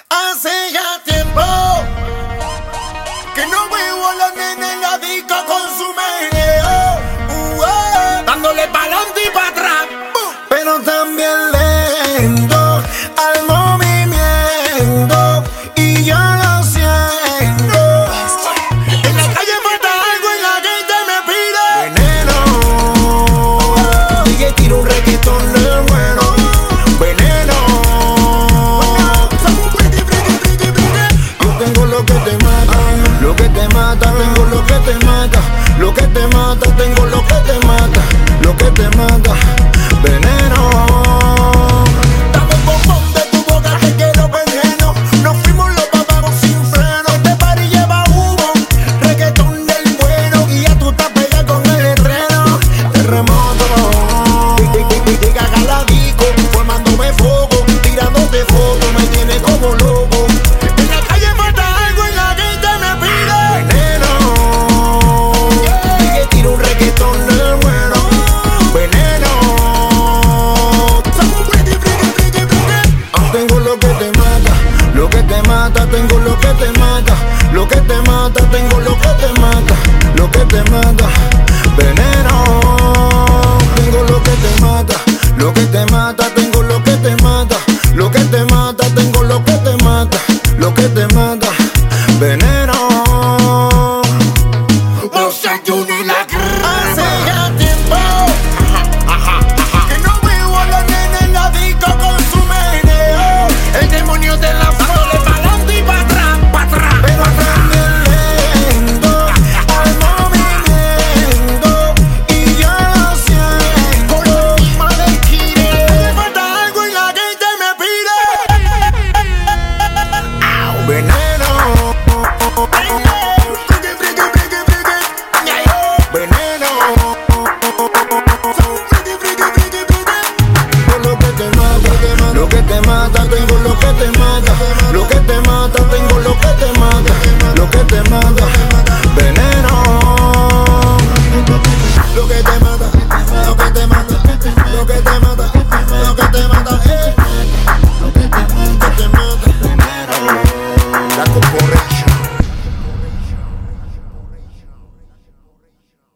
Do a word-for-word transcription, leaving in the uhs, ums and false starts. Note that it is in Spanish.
Hace ya tiempo que no veo a la nena en la disco con su meneo, uh, uh, dándole pa'lante y pa' atrás, uh, pero también lento al movimiento y yo lo siento. En la calle falta algo y la gente me pide veneno. D J tira un reggaetón de bueno. Veneno. Yo tengo lo que te mata, lo que te mata, tengo lo que te mata, lo que te mata, tengo lo que te mata, lo que te mata. Veneno. Dame un bombón de tu boca, te quiero veneno. Nos fuimos los papagos sin freno. Este party lleva humo, reggaetón del bueno. Y ya tú estás pegada con el estreno. Terremoto. Llega galadico, formándome fuego, tirándote fotos, me tiene como loco. En la calle falta algo y la gente me pide veneno. D J tira un reggaetón del bueno. Veneno. Tengo lo que te mata, lo que te mata, tengo lo que te mata, lo que te mata, tengo lo que te mata, lo que te mata. Veneno. Tengo lo que te mata, lo que te mata, tengo lo que te mata, lo que te mata, tengo lo que te mata, lo que te mata. Veneno. Hace ya tiempo que no veo a la nena en la disco con su meneo. El demonio de la dándole pa'lante y pa' atrás, pa' atrás, pero también lento al movimiento y yo lo siento. Por encima del kilo me falta algo y la gente me pide Au. Veneno. Veneno. Lo que te mata, lo que te mata, tengo lo que te mata, lo que te mata, tengo lo que te mata, lo que te mata. Veneno. Lo que te mata, lo que te mata, lo que te mata, lo que te mata.